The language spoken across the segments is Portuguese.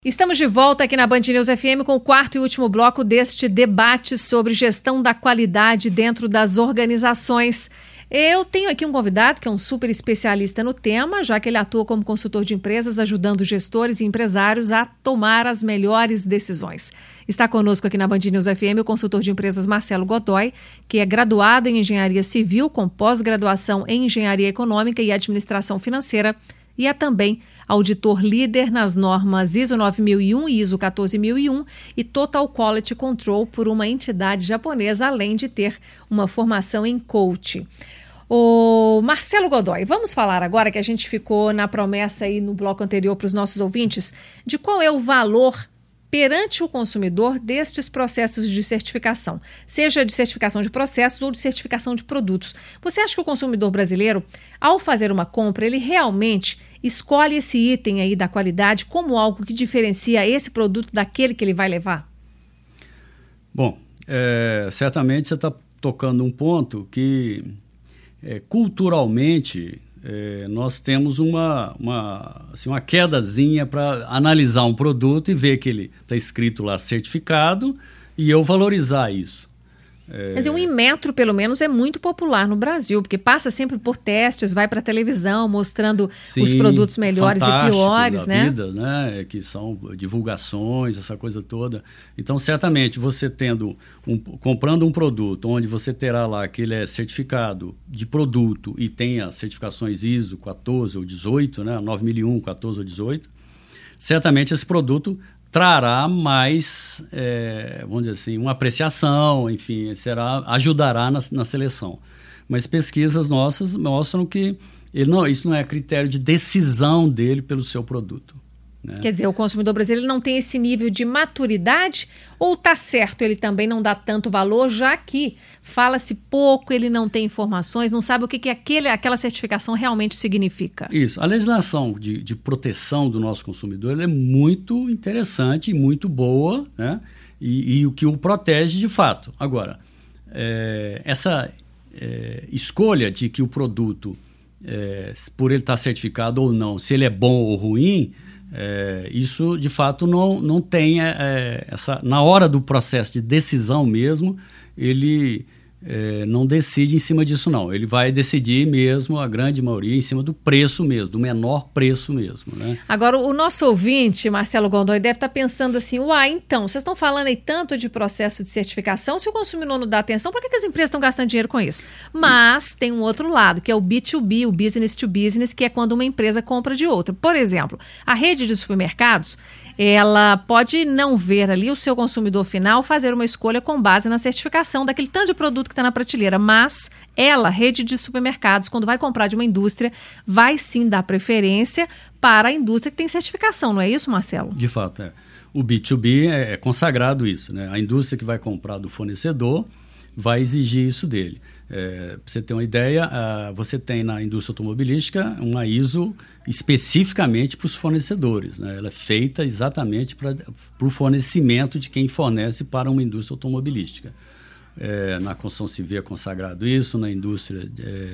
Estamos de volta aqui na Band News FM com o quarto e último bloco deste debate sobre gestão da qualidade dentro das organizações. Eu tenho aqui um convidado que é um super especialista no tema, já que ele atua como consultor de empresas, ajudando gestores e empresários a tomar as melhores decisões. Está conosco aqui na Band News FM o consultor de empresas Marcelo Godoy, que é graduado em Engenharia Civil, com pós-graduação em Engenharia Econômica e Administração Financeira, e é também auditor líder nas normas ISO 9001 e ISO 14001 e Total Quality Control por uma entidade japonesa, além de ter uma formação em coaching. O Marcelo Godoy, vamos falar agora que a gente ficou na promessa aí no bloco anterior para os nossos ouvintes de qual é o valor perante o consumidor destes processos de certificação, seja de certificação de processos ou de certificação de produtos. Você acha que o consumidor brasileiro, ao fazer uma compra, ele realmente escolhe esse item aí da qualidade como algo que diferencia esse produto daquele que ele vai levar? Bom, certamente você está tocando um ponto que culturalmente nós temos uma quedazinha para analisar um produto e ver que ele está escrito lá certificado e eu valorizar isso. Quer dizer, o Inmetro, pelo menos, é muito popular no Brasil, porque passa sempre por testes, vai para a televisão mostrando os produtos melhores e piores, né? Vida, né? Que são divulgações, essa coisa toda. Então, certamente, você comprando um produto onde você terá lá que ele é certificado de produto e tem as certificações ISO 14 ou 18, né? 9001, 14 ou 18, certamente esse produto trará mais, vamos dizer assim, uma apreciação, enfim, ajudará na seleção. Mas pesquisas nossas mostram que isso não é critério de decisão dele pelo seu produto, né? Quer dizer, o consumidor brasileiro não tem esse nível de maturidade ou está certo, ele também não dá tanto valor, já que fala-se pouco, ele não tem informações, não sabe o que aquela certificação realmente significa. Isso. A legislação de proteção do nosso consumidor ela é muito interessante e muito boa, né? E o que o protege de fato. Agora, essa escolha de que o produto, por ele estar certificado ou não, se ele é bom ou ruim, isso de fato não tem na hora do processo de decisão mesmo, ele não decide em cima disso não, ele vai decidir mesmo, a grande maioria, em cima do preço mesmo, do menor preço mesmo, né? Agora, o nosso ouvinte, Marcelo Godoy, deve estar pensando assim, então, vocês estão falando aí tanto de processo de certificação, se o consumidor não dá atenção, por que as empresas estão gastando dinheiro com isso? Mas tem um outro lado, que é o B2B, o business to business, que é quando uma empresa compra de outra. Por exemplo, a rede de supermercados, ela pode não ver ali o seu consumidor final fazer uma escolha com base na certificação daquele tanto de produto que está na prateleira, mas ela, rede de supermercados, quando vai comprar de uma indústria, vai sim dar preferência para a indústria que tem certificação, não é isso, Marcelo? De fato, o B2B é consagrado isso, né? A indústria que vai comprar do fornecedor vai exigir isso dele. Para você ter uma ideia, você tem na indústria automobilística uma ISO especificamente para os fornecedores, né? Ela é feita exatamente para o fornecimento de quem fornece para uma indústria automobilística. Na construção civil é consagrado isso, na indústria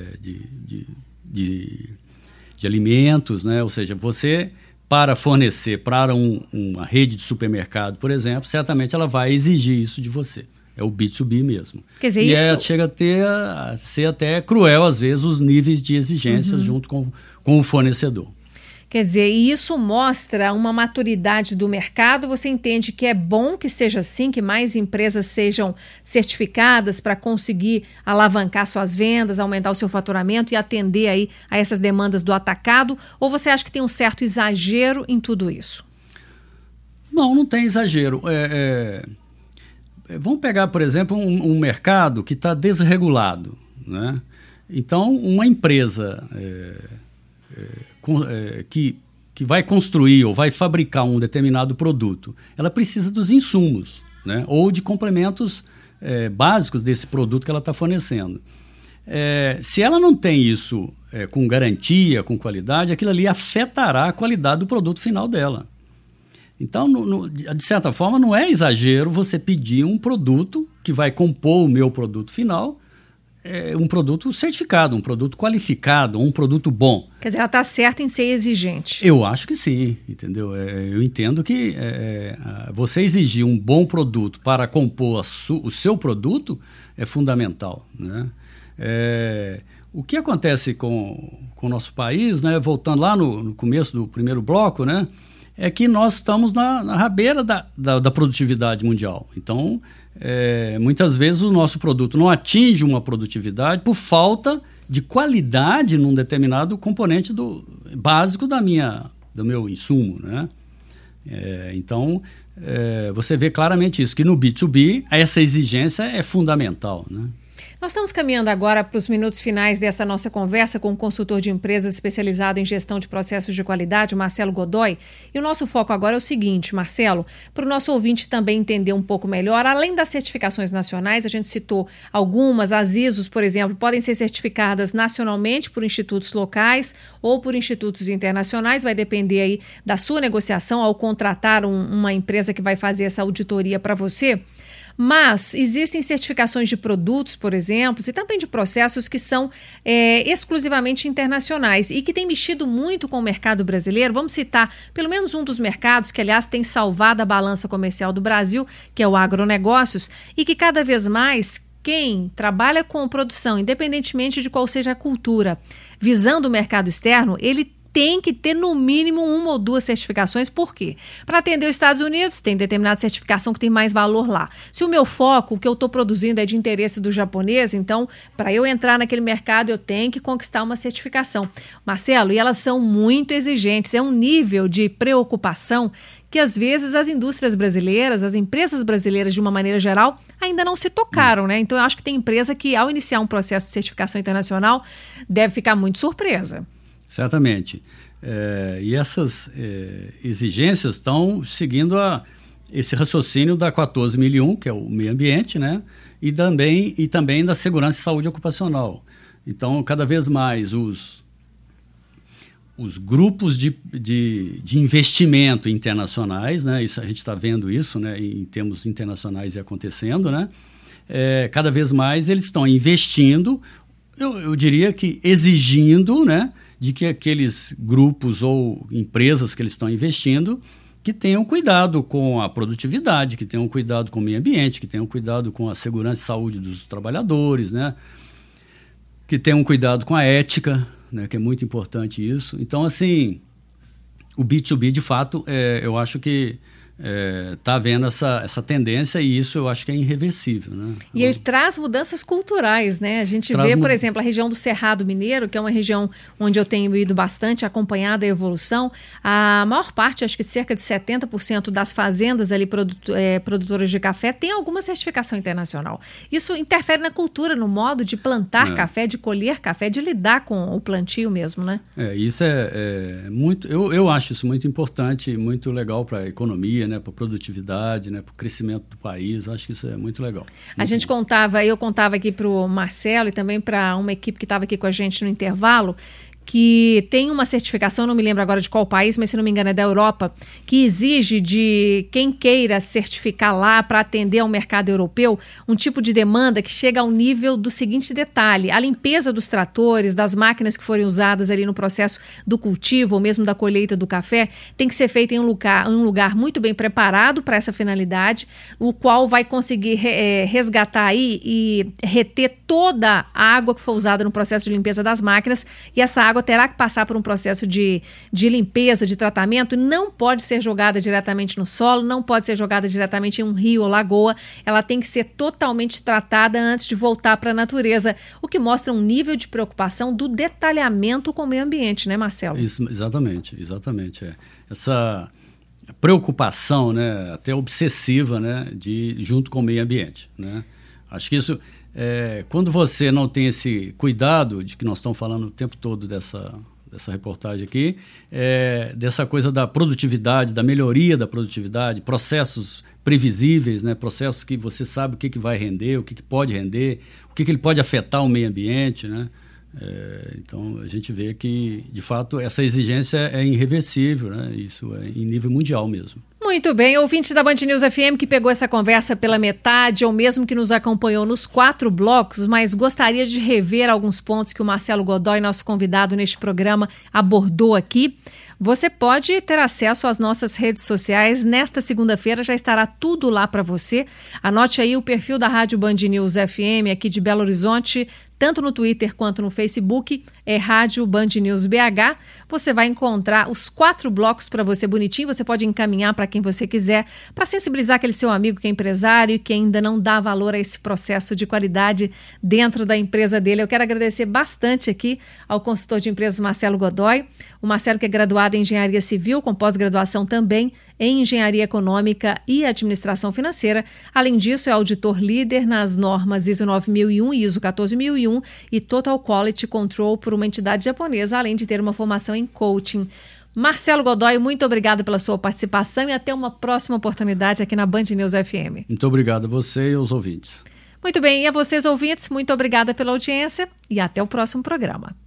de alimentos, né? Ou seja, você, para fornecer para uma rede de supermercado, por exemplo, certamente ela vai exigir isso de você. É o B2B mesmo. Quer dizer, isso chega a ser até cruel, às vezes, os níveis de exigências junto com o fornecedor. Quer dizer, e isso mostra uma maturidade do mercado. Você entende que é bom que seja assim, que mais empresas sejam certificadas para conseguir alavancar suas vendas, aumentar o seu faturamento e atender aí a essas demandas do atacado? Ou você acha que tem um certo exagero em tudo isso? Não tem exagero. Vamos pegar, por exemplo, um mercado que está desregulado, né? Então, uma empresa que vai construir ou vai fabricar um determinado produto, ela precisa dos insumos, né? Ou de complementos básicos desse produto que ela está fornecendo. Se ela não tem isso com garantia, com qualidade, aquilo ali afetará a qualidade do produto final dela. Então, de certa forma, não é exagero você pedir um produto que vai compor o meu produto final um produto certificado, um produto qualificado, um produto bom. Quer dizer, ela está certa em ser exigente. Eu acho que sim, entendeu? Eu entendo que você exigir um bom produto para compor o seu produto é fundamental, né? O que acontece com o nosso país, né, voltando lá no começo do primeiro bloco, né, é que nós estamos na rabeira da produtividade mundial. Então, muitas vezes o nosso produto não atinge uma produtividade por falta de qualidade num determinado componente básico do meu insumo, né? Então, você vê claramente isso, que no B2B essa exigência é fundamental, né? Nós estamos caminhando agora para os minutos finais dessa nossa conversa com o consultor de empresas especializado em gestão de processos de qualidade, Marcelo Godoy. E o nosso foco agora é o seguinte, Marcelo, para o nosso ouvinte também entender um pouco melhor, além das certificações nacionais, a gente citou algumas, as ISOs, por exemplo, podem ser certificadas nacionalmente por institutos locais ou por institutos internacionais, vai depender aí da sua negociação ao contratar uma empresa que vai fazer essa auditoria para você. Mas existem certificações de produtos, por exemplo, e também de processos que são exclusivamente internacionais e que têm mexido muito com o mercado brasileiro. Vamos citar pelo menos um dos mercados que, aliás, tem salvado a balança comercial do Brasil, que é o agronegócios, e que cada vez mais quem trabalha com produção, independentemente de qual seja a cultura, visando o mercado externo, ele tem que ter no mínimo uma ou duas certificações. Por quê? Para atender os Estados Unidos, tem determinada certificação que tem mais valor lá. Se o meu foco, o que eu estou produzindo é de interesse do japonês, então, para eu entrar naquele mercado, eu tenho que conquistar uma certificação. Marcelo, e elas são muito exigentes, é um nível de preocupação que às vezes as indústrias brasileiras, as empresas brasileiras de uma maneira geral, ainda não se tocaram, né? Então eu acho que tem empresa que ao iniciar um processo de certificação internacional deve ficar muito surpresa. Certamente. E essas exigências estão seguindo esse raciocínio da 14001, que é o meio ambiente, né? E também da segurança e saúde ocupacional. Então, cada vez mais os grupos de investimento internacionais, né? Isso, a gente está vendo isso, né? Em termos internacionais e acontecendo, né? Cada vez mais eles estão investindo, eu diria que exigindo, né? De que aqueles grupos ou empresas que eles estão investindo que tenham cuidado com a produtividade, que tenham cuidado com o meio ambiente, que tenham cuidado com a segurança e saúde dos trabalhadores, né? Que tenham cuidado com a ética, né? Que é muito importante isso. Então, assim, o B2B, de fato, eu acho que está havendo essa tendência e isso eu acho que é irreversível, né? E ele traz mudanças culturais, né? A gente vê, por exemplo, a região do Cerrado Mineiro, que é uma região onde eu tenho ido bastante, acompanhado a evolução. A maior parte, acho que cerca de 70% das fazendas ali produtoras de café tem alguma certificação internacional. Isso interfere na cultura, no modo de plantar café, de colher café, de lidar com o plantio mesmo, né? Isso é muito... Eu acho isso muito importante, muito legal para a economia, né, para a produtividade, né, para o crescimento do país. Acho que isso é muito legal. Eu contava aqui para o Marcelo e também para uma equipe que estava aqui com a gente no intervalo, que tem uma certificação, não me lembro agora de qual país, mas se não me engano é da Europa, que exige de quem queira certificar lá para atender ao mercado europeu um tipo de demanda que chega ao nível do seguinte detalhe: a limpeza dos tratores, das máquinas que forem usadas ali no processo do cultivo ou mesmo da colheita do café, tem que ser feita em um lugar muito bem preparado para essa finalidade, o qual vai conseguir resgatar aí e reter toda a água que for usada no processo de limpeza das máquinas, e essa água terá que passar por um processo de limpeza, de tratamento, e não pode ser jogada diretamente no solo, não pode ser jogada diretamente em um rio ou lagoa, ela tem que ser totalmente tratada antes de voltar para a natureza, o que mostra um nível de preocupação do detalhamento com o meio ambiente, né, Marcelo? Isso, exatamente. Essa preocupação, né, até obsessiva, né, junto com o meio ambiente, né? Acho que isso... quando você não tem esse cuidado de que nós estamos falando o tempo todo dessa reportagem aqui, dessa coisa da produtividade, da melhoria da produtividade, processos previsíveis, né, processos que você sabe o que vai render, o que pode render, o que ele pode afetar o meio ambiente, né? Então a gente vê que, de fato, essa exigência é irreversível, né? Isso é em nível mundial mesmo. Muito bem, ouvinte da Band News FM que pegou essa conversa pela metade ou mesmo que nos acompanhou nos 4 blocos, mas gostaria de rever alguns pontos que o Marcelo Godoy, nosso convidado neste programa, abordou aqui. Você pode ter acesso às nossas redes sociais. Nesta segunda-feira já estará tudo lá para você. Anote aí o perfil da Rádio Band News FM aqui de Belo Horizonte, tanto no Twitter quanto no Facebook, é Rádio Band News BH. Você vai encontrar os 4 blocos para você bonitinho, você pode encaminhar para quem você quiser, para sensibilizar aquele seu amigo que é empresário e que ainda não dá valor a esse processo de qualidade dentro da empresa dele. Eu quero agradecer bastante aqui ao consultor de empresas Marcelo Godoy, o Marcelo que é graduado em Engenharia Civil, com pós-graduação também em Engenharia Econômica e Administração Financeira. Além disso, é auditor líder nas normas ISO 9001 e ISO 14001 e Total Quality Control por uma entidade japonesa, além de ter uma formação em coaching. Marcelo Godoy, muito obrigado pela sua participação e até uma próxima oportunidade aqui na Band News FM. Muito obrigado a você e aos ouvintes. Muito bem, e a vocês ouvintes, muito obrigada pela audiência e até o próximo programa.